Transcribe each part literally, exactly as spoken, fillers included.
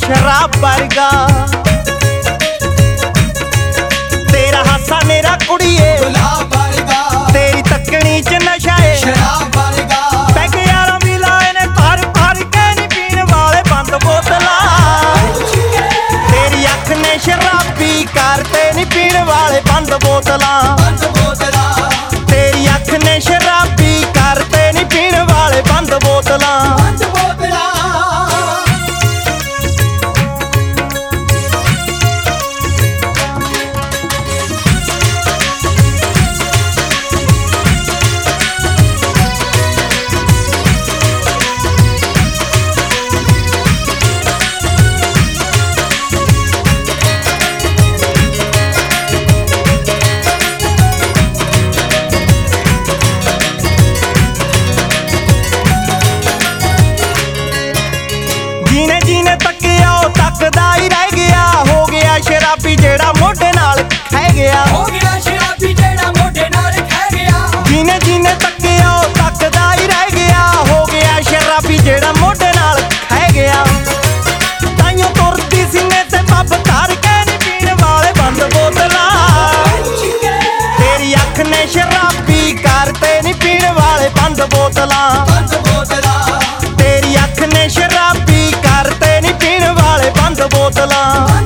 शराब वर्गा। तेरा हासा मेरा कुड़िए गुलाब वर्गा, तेरी तकनी च नशा है शराब वर्गा। पैग यारा भी लाए ने भर भर के नी पीण वाले बंद बोतला। तेरी अख ने शराबी करते नी पीण वाले बंद बोतला। तेरी अख ने शराबी करते नी पीण वाले बंद बोतला। जीने जीने तकिया ओ तकदा ही रह गया, हो गया शराबी जेड़ा मोढे नाल खह गया। हो गया शराबी जेड़ा मोढे नाल खह गया। जीने जीने तकिया ओ तकदा ही रह गया, हो गया शराबी जेड़ा मोढे नाल खह गया। ताइयों तुरदी सीने ते पब धर के नी पीण वाले बंद बोतला। तेरी अख ने शराबी करते नी पीण वाले बंद बोतला। तेरी अख ने शराबी करते नी पीण वाले बंद बोतला।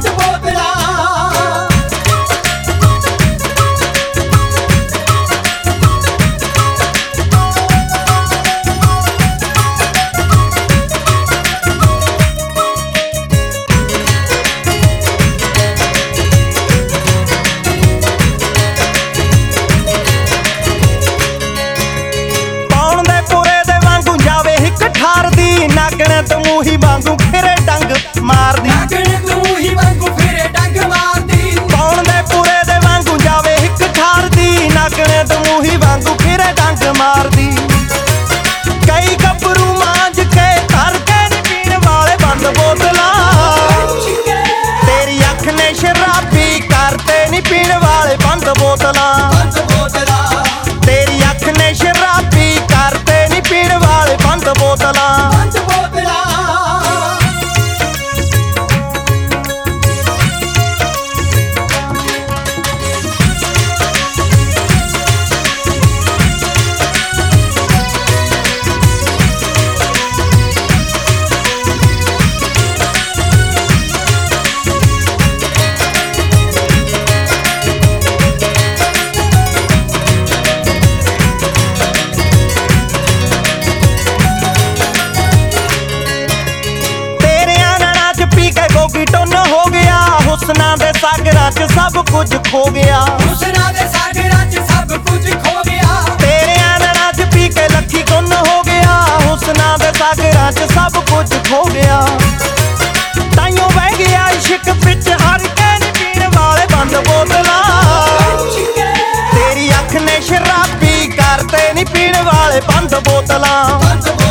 पौण दे पुरे दे वांगू जावे हिक ठार दी, नागणे तो मूही वांगू फिरे डंग मार दी। नागणे तो मूही वांगू फिरे डंग मार दी। पौण दे पुरे दे वांगू जावे हिक ठार दी, नागणे तो मूही वांगू फिरे डंग मार दी। कई गबरू मांज के धर के नी पीण वाले बंद बोतला। तेरी अख ने शराबी करते नी पीण वाले बंद बोतला। तेरी अख ने शराबी करते नी पीण वाले बंद बोतला। हो गया हुस्ना दे सागरां च सब कुछ खो गया। हुस्ना दे सागरां च सब कुछ खो गया। तेरे आंगणा च पी के लखी गुन हो गया, हुस्ना दे सागरां च सब कुछ खो गया। ताइयों बह गया इश्क विच हर के नी पीण वाले बंद बोतला। तेरी अख ने शराबी करते नी पीण वाले बंद बोतला।